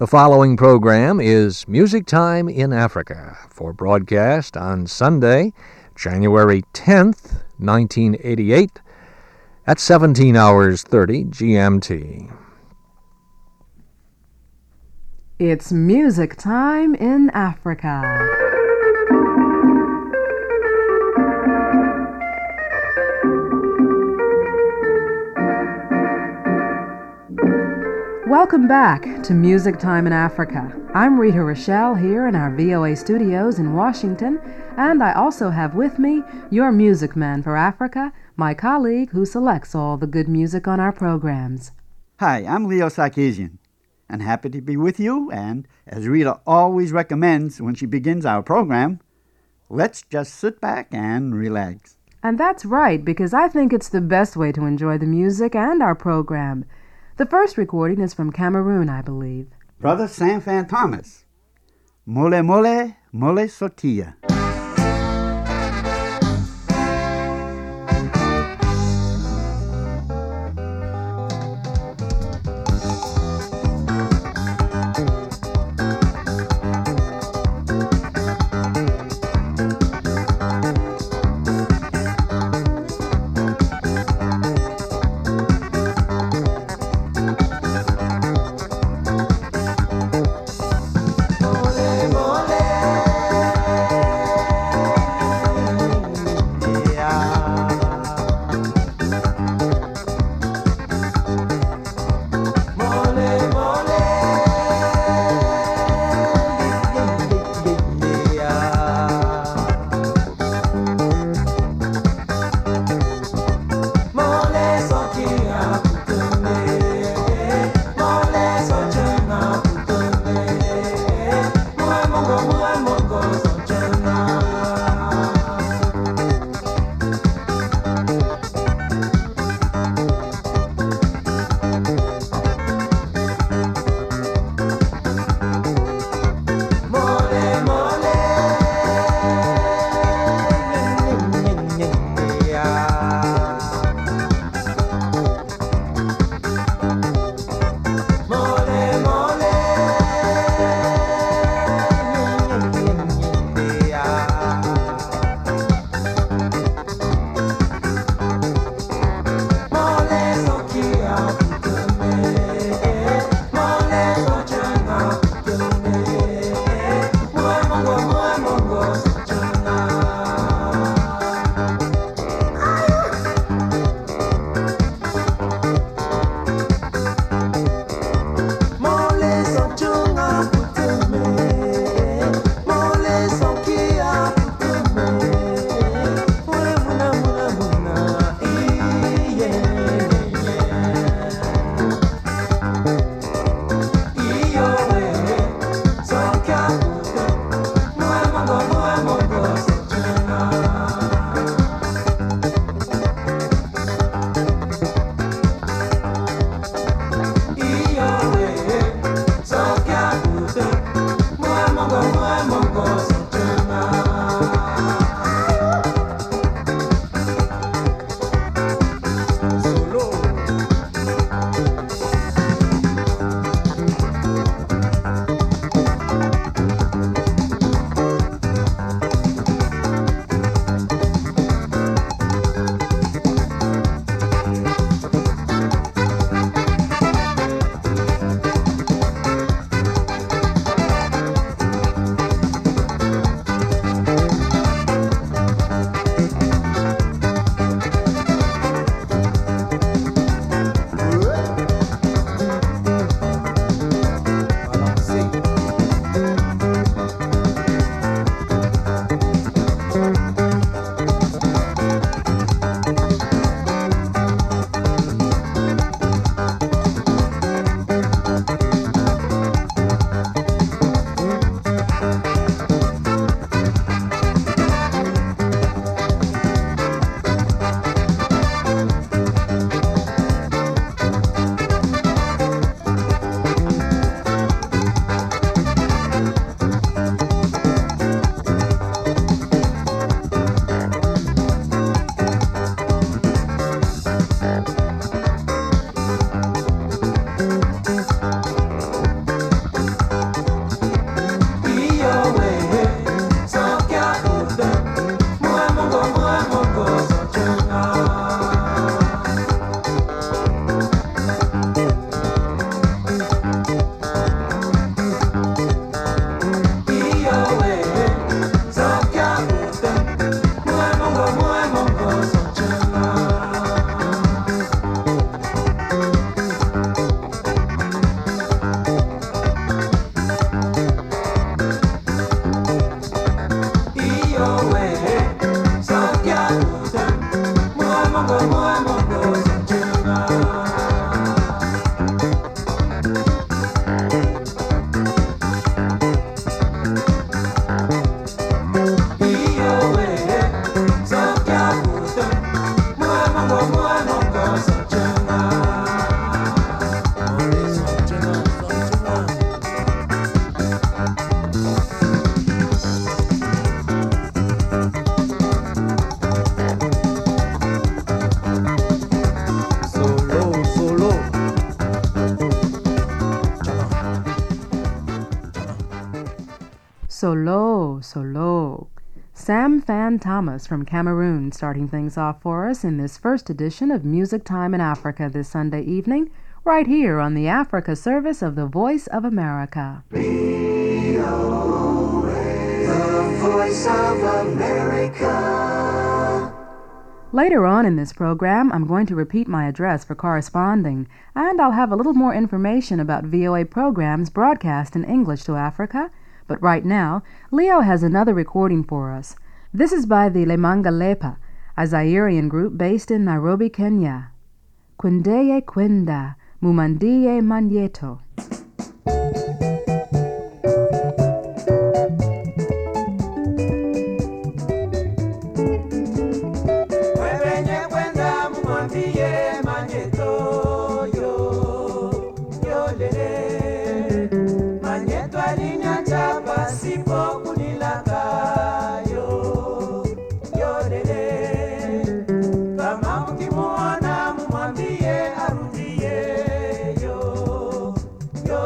The following program is Music Time in Africa for broadcast on Sunday, January 10th, 1988 at 17 hours 30 GMT. It's Music Time in Africa. Welcome back to Music Time in Africa. I'm Rita Rochelle here in our VOA studios in Washington, and I also have with me your music man for Africa, my colleague who selects all the good music on our programs. Hi, I'm Leo Sarkisian, and happy to be with you, and as Rita always recommends when she begins our program, let's just sit back and relax. And that's right, because I think it's the best way to enjoy the music and our program. The first recording is from Cameroon, I believe. Brother Sanfan Thomas, Mole Mole Mole Sotia. Mole, mole, Solo, solo. Sam Fan Thomas from Cameroon starting things off for us in this first edition of Music Time in Africa this Sunday evening, right here on the Africa service of the Voice of America. VOA, the Voice of America. Later on in this program, I'm going to repeat my address for corresponding, and I'll have a little more information about VOA programs broadcast in English to Africa. But right now, Leo has another recording for us. This is by the Lemanga Lepa, a Zairian group based in Nairobi, Kenya. Kwendeye kwenda, mumandiye manyeto. Yo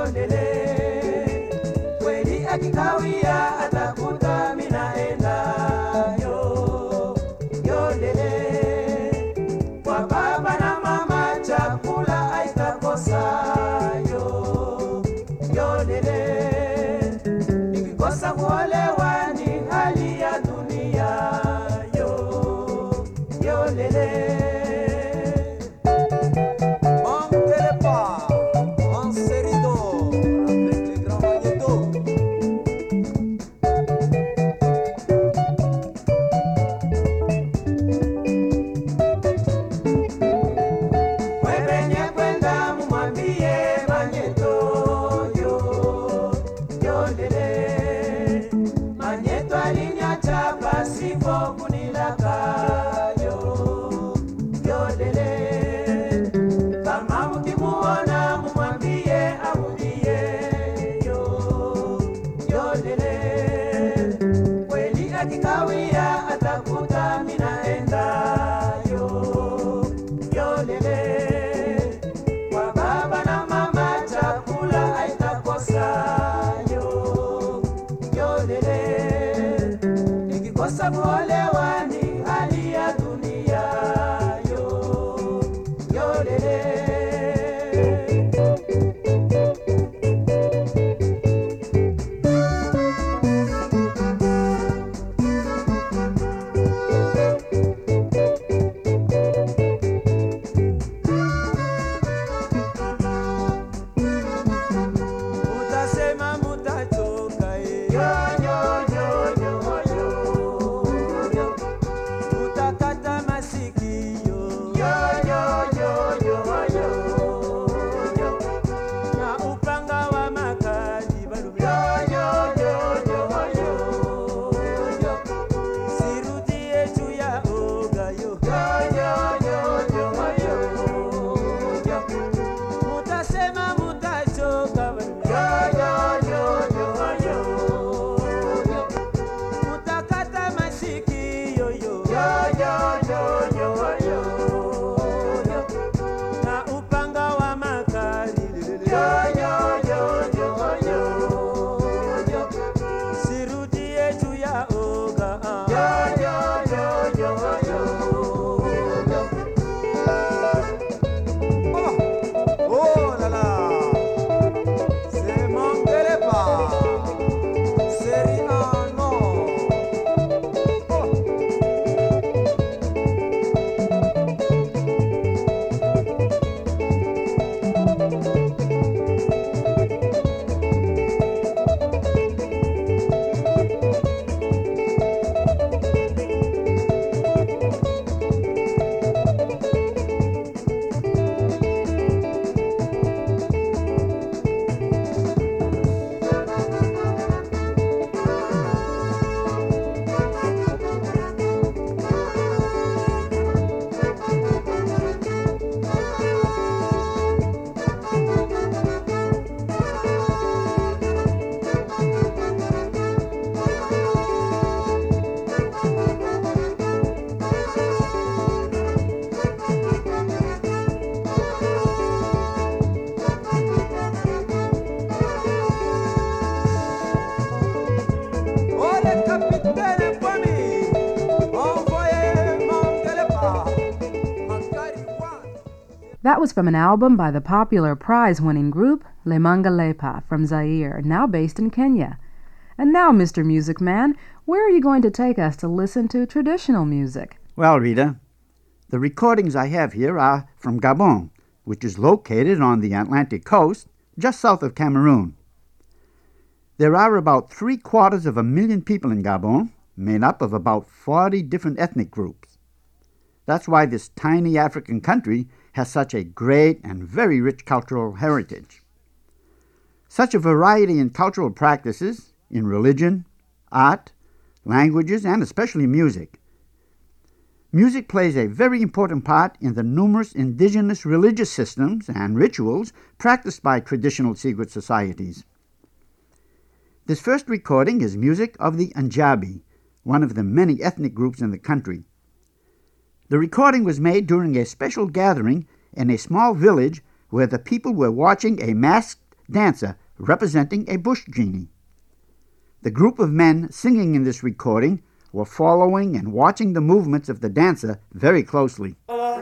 That was from an album by the popular prize-winning group Le Mangalepa from Zaire, now based in Kenya. And now, Mr. Music Man, where are you going to take us to listen to traditional music? Well, Rita, the recordings I have here are from Gabon, which is located on the Atlantic coast, just south of Cameroon. There are about 750,000 people in Gabon, made up of about 40 different ethnic groups. That's why this tiny African country has such a great and very rich cultural heritage. Such a variety in cultural practices, in religion, art, languages, and especially music. Music plays a very important part in the numerous indigenous religious systems and rituals practiced by traditional secret societies. This first recording is music of the Njabi, one of the many ethnic groups in the country. The recording was made during a special gathering in a small village where the people were watching a masked dancer representing a bush genie. The group of men singing in this recording were following and watching the movements of the dancer very closely.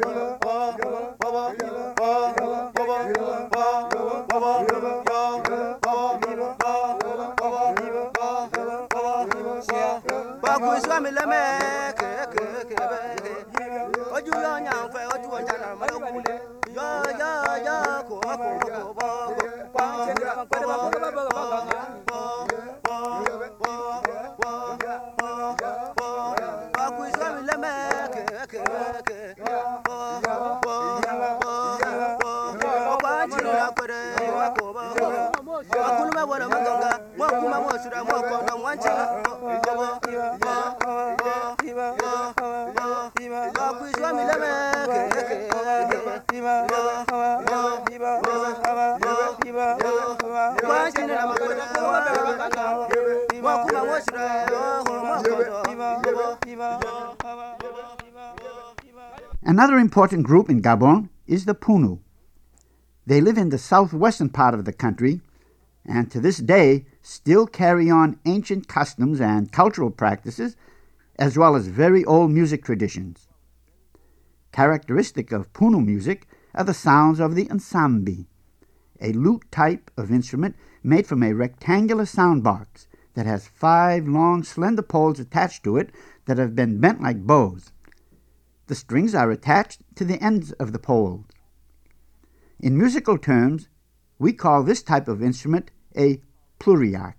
Another important group in Gabon is the Punu. They live in the southwestern part of the country and to this day still carry on ancient customs and cultural practices as well as very old music traditions. Characteristic of Punu music are the sounds of the nsambi, a lute type of instrument made from a rectangular sound box that has 5 long slender poles attached to it that have been bent like bows. The strings are attached to the ends of the poles. In musical terms, we call this type of instrument a pluriac.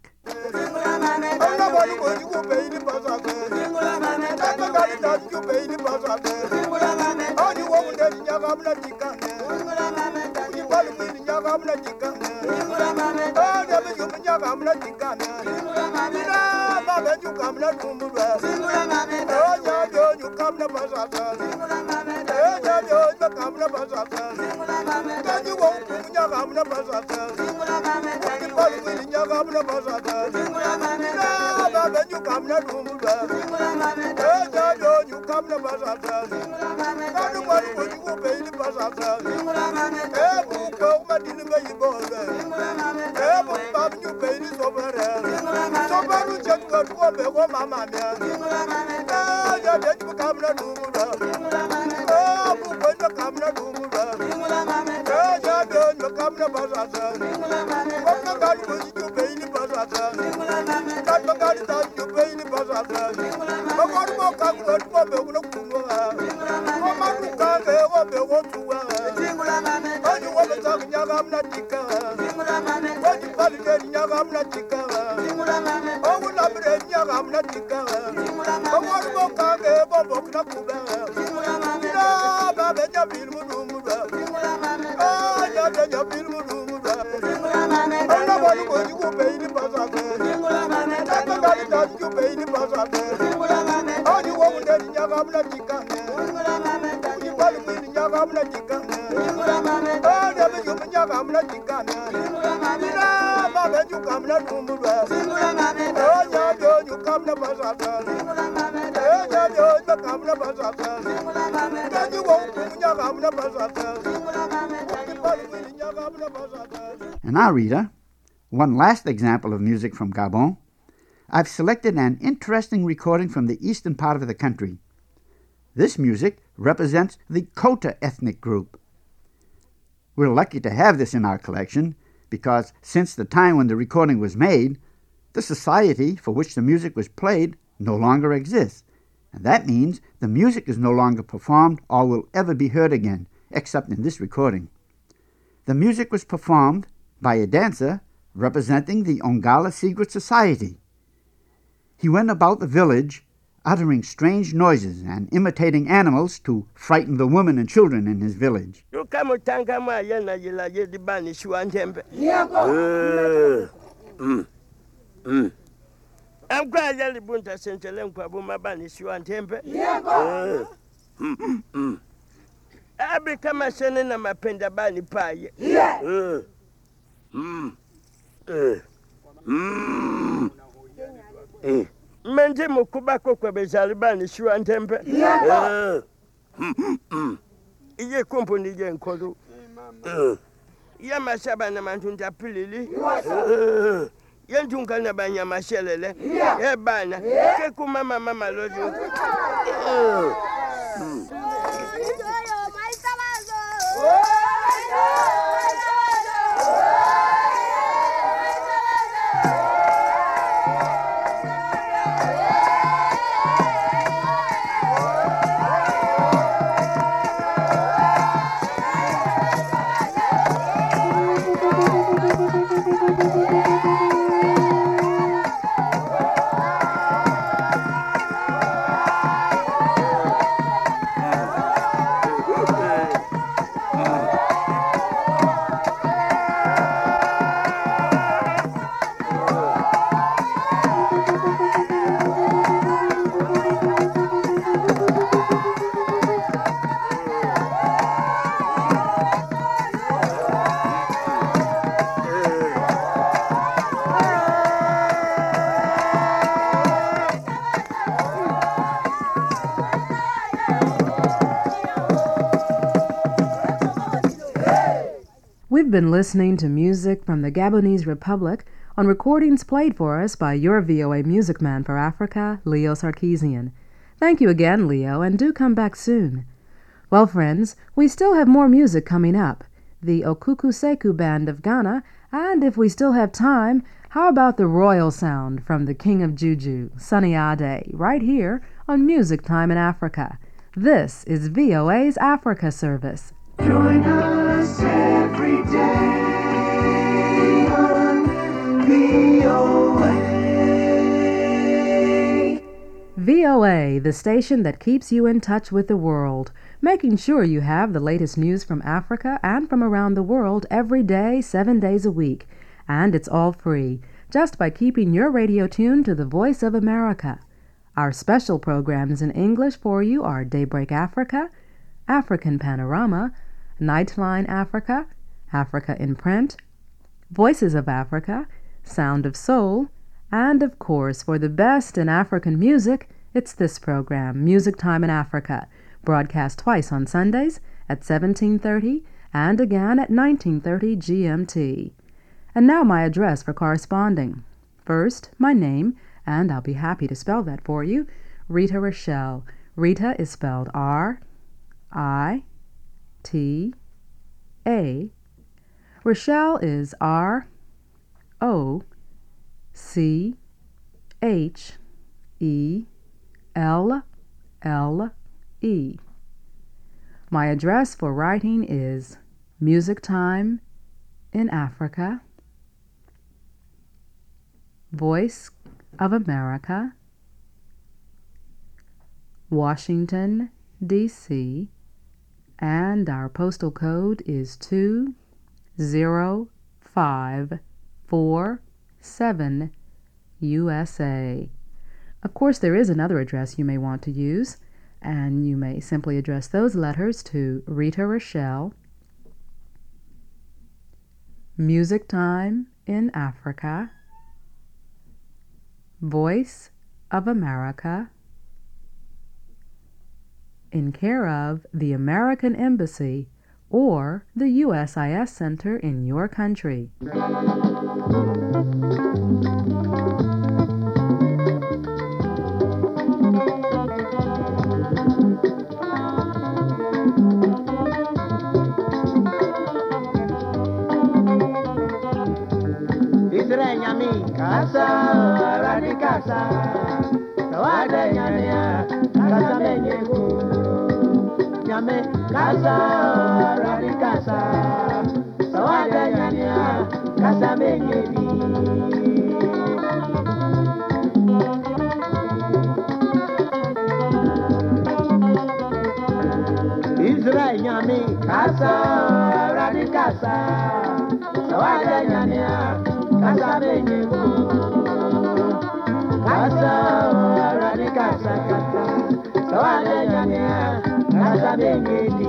And now, Rita, one last example of music from Gabon. I've selected an interesting recording from the eastern part of the country. This music represents the Kota ethnic group. We're lucky to have this in our collection because since the time when the recording was made, the society for which the music was played no longer exists. And that means the music is no longer performed or will ever be heard again, except in this recording. The music was performed by a dancer representing the Ongala Secret Society. He went about the village uttering strange noises and imitating animals to frighten the women and children in his village. I'm glad that the Bunta sent a lamp of Bumabani Shuantempe. I become a son and I'm a pendabani pie. Mende Mukubako Bezalibani Shuantempe. Iye company again, Kodu. Yamasabana Mantunta Pilili. Yantunga na banya mashelele. Bana. Keku mama lojo. We've been listening to music from the Gabonese Republic on recordings played for us by your VOA Music Man for Africa, Leo Sarkeesian. Thank you again, Leo, and do come back soon. Well, friends, we still have more music coming up. The Okuku Seku Band of Ghana, and if we still have time, how about the Royal Sound from the King of Juju, Sunny Ade, right here on Music Time in Africa. This is VOA's Africa Service. Join us every day on VOA. VOA, the station that keeps you in touch with the world, making sure you have the latest news from Africa and from around the world every day, 7 days a week. And it's all free, just by keeping your radio tuned to the Voice of America. Our special programs in English for you are Daybreak Africa, African Panorama, Nightline Africa, Africa in Print, Voices of Africa, Sound of Soul, and of course, for the best in African music, it's this program, Music Time in Africa, broadcast twice on Sundays at 17:30 and again at 19:30 GMT. And now my address for corresponding. First, my name, and I'll be happy to spell that for you, Rita Rochelle. Rita is spelled R-I-T-A. Rochelle is R-O-C-H-E-L-L-E. My address for writing is Music Time in Africa, Voice of America, Washington, D.C., and our postal code is 20547 USA. Of course, there is another address you may want to use, and you may simply address those letters to Rita Rochelle, Music Time in Africa, Voice of America, in care of the American Embassy or the USIS Center in your country. Israel nyami kasa radi kasa sawade nyanya kasa menyeku nyame kasa radi kasa sawade nyanya kasa menyedi Israel nyami kasa radi kasa sawade nyanya kasa menyeku kasa radi kasa kasa sawade nyanya kasa menyedi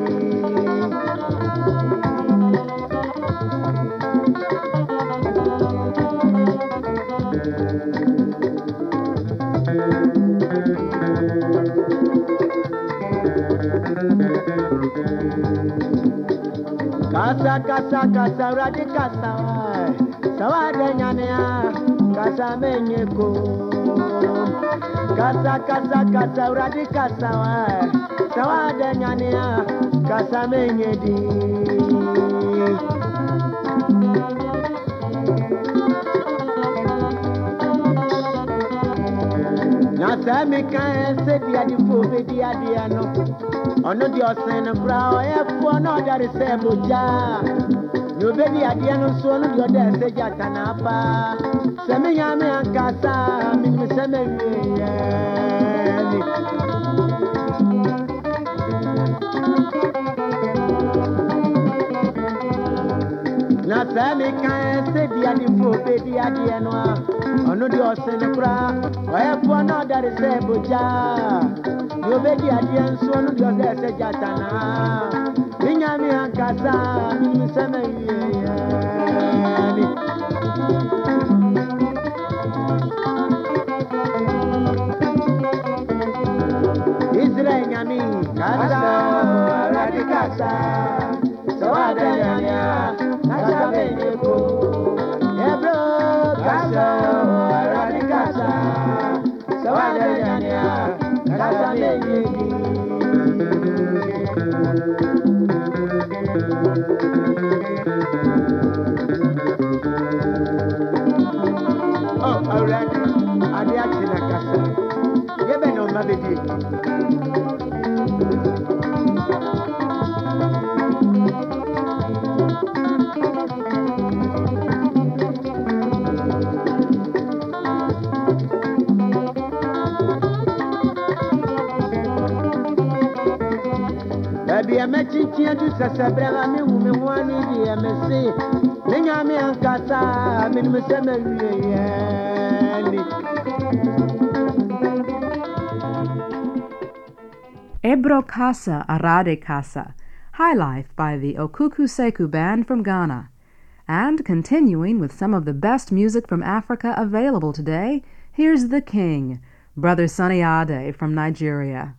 Kasa kasa kasa radi kasa sawade nyanya kasa menyeko kasa kasa kasa radi kasa sawade nyanya kasa menyedi na sami kan se dia di fo be dia dia no ono di osen kra o e fo no dari se boja no be dia dia no so no di oda se jata na pa se me nya me ankasa mi se me wie ni na sami kan se dia di fo be dia dia no ono di osen kra o e fo no dari se boja yo be di adien so no di oda se jata na minya mi ankasa mi se me wie ni Israel nyami kasa radi kasa sawade nyanya kasa menyeko ebro kasa radi kasa sawade nyanya kasa menyeki oh alright adi atina kasa yebe no mabedi Baby, I'm a chichi and you sabrella me woman one idea me say. Nenya me ankasa, me me semery. Ebro Casa Arade Casa, High Life by the Okuku Seku Band from Ghana. And continuing with some of the best music from Africa available today, here's The King, Brother Sunny Ade from Nigeria.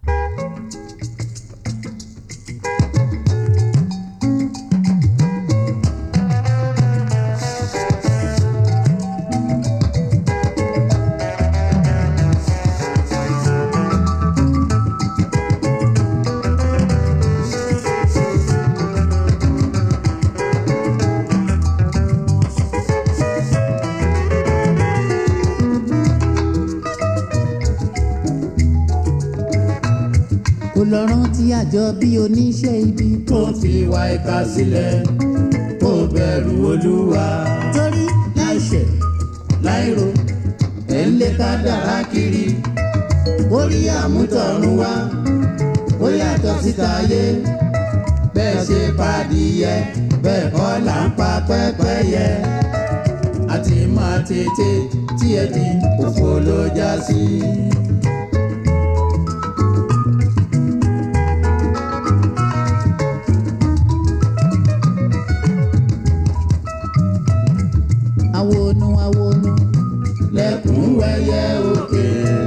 Olọ́run tí àjọ bí oníṣẹ́ ibi tó fi wá ìkà sílẹ̀ kó bẹ̀rù Olúwa torí láìṣẹ̀ láìrò ẹ̀ ń lé kádàrá kiri orí àmútọ̀run wá ó yàtọ̀ síta ayé bẹ́ẹ̀ ṣe pàdìyẹ bẹ́ẹ̀ kọ́ là ń pa pẹ́pẹ́yẹ àti máa tètè tí ẹ di òfò ló já sí. Awonu lẹ́kùn wẹ̀yẹ òkè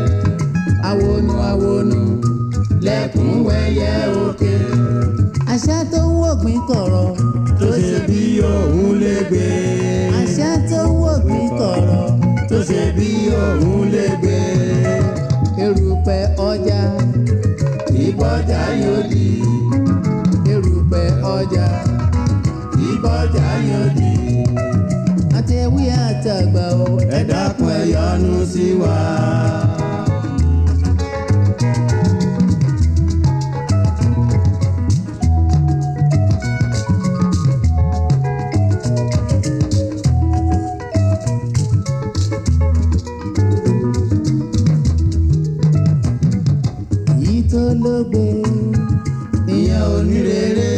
awonu lẹ́kùn wẹ̀yẹ òkè àṣà tó ń wọ̀gbìn kọ̀rọ̀ tó ṣe bí òun lè gbé àṣà tó ń wọ̀gbìn kọ̀rọ̀ tó ṣe bí òun lè gbé erùpẹ̀ ọjà ìbọjà yóò di erùpẹ̀ ọjà ìbọjà yóò di àtẹ̀wé àtàgbà o ẹ dákun ẹ yọ́nú sí wa. tó lógbe ìyẹn ò ní rere.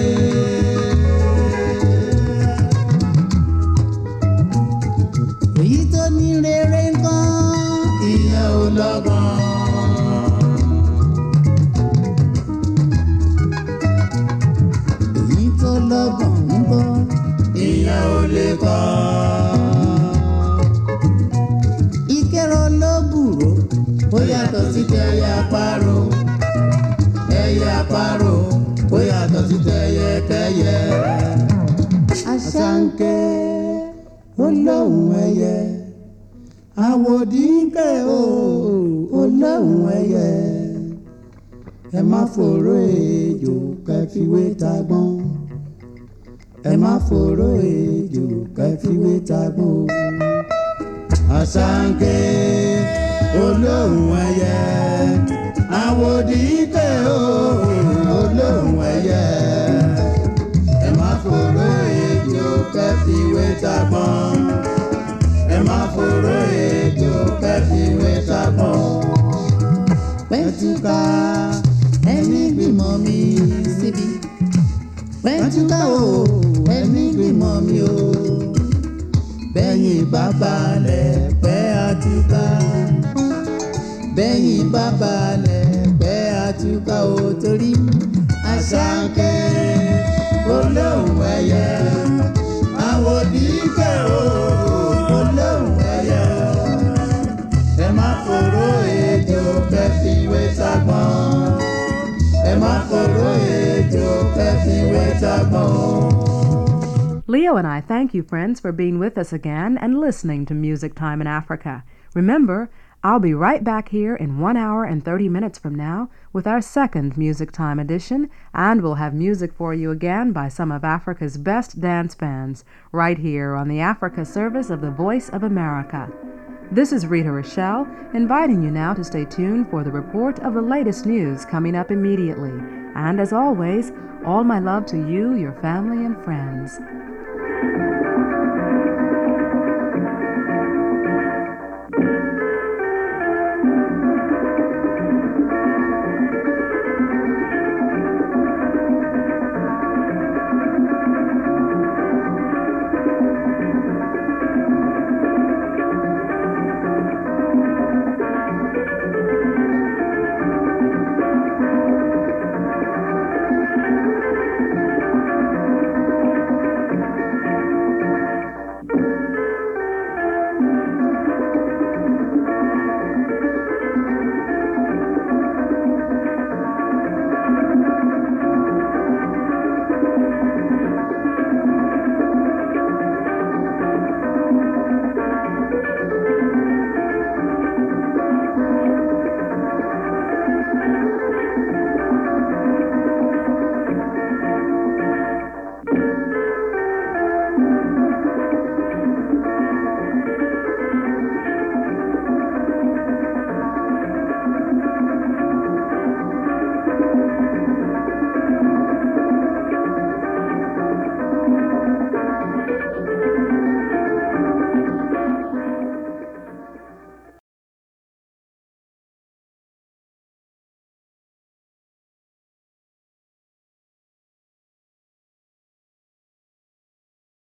èyí tó ní rere ńkọ́ ìyẹn ò lọ́gbọ́n. èyí tó lọ́gbọ́n ńkọ́ ìyẹn ò lè kọ́. ìkẹrọ ló bùrọ̀ ó yàtọ̀ sí tẹ̀yẹ àparò. ẹyẹ àparò ó yàtọ̀ sí tẹyẹkẹyẹ. Àṣànkẹ́ olóhùn ẹyẹ àwòdìkẹ́ olóhùn ẹyẹ. ẹ má fòró ejò kẹfìwé tagbọ́n. ẹ má fòró ejò kẹfìwé tagbọ́n. Àṣànkẹ́ olóhùn ẹyẹ àwòdìkẹ́ olóhùn ẹyẹ. ẹ má fòró ejò kẹfìwé tagbọ́n. ẹ má fòró ejò kẹfìwé tagbọ́n. pẹ̀tùkà ẹni gbìmọ̀ mi síbi. pẹ̀tùkà o ẹni gbìmọ̀ mi o. bẹ́yìn bàbá lẹ̀ pẹ́ àtúkà. bẹ́yìn bàbá lẹ̀ pẹ́ àtúkà o torí Àṣànkẹ́ olóhùn ẹyẹ àwòdìkẹ́ olóhùn ẹyẹ. ẹ má fòró ejò kẹfìwé tagbọ́n. ẹ má fòró ejò kẹfìwé tagbọ́n. Leo and I thank you, friends, for being with us again and listening to Music Time in Africa. Remember, I'll be right back here in 1 hour and 30 minutes from now with our second Music Time edition, and we'll have music for you again by some of Africa's best dance bands, right here on the Africa service of the Voice of America. This is Rita Rochelle, inviting you now to stay tuned for the report of the latest news coming up immediately. And as always, all my love to you, your family, and friends.